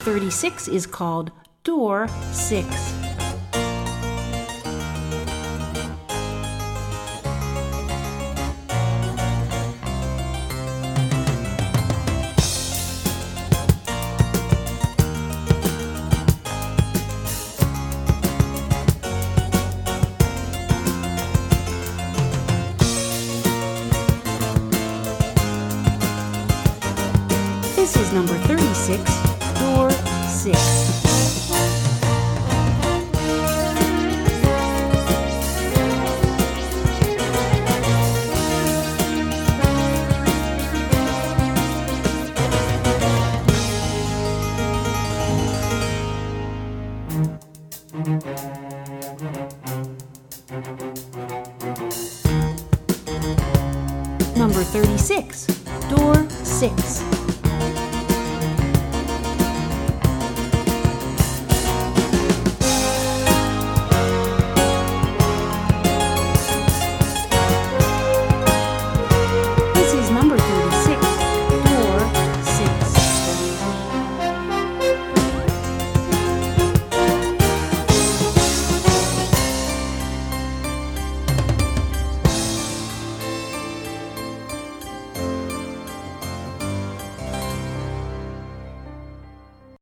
36 is called door 6. This is number 36, door 6. Number 36, door 6.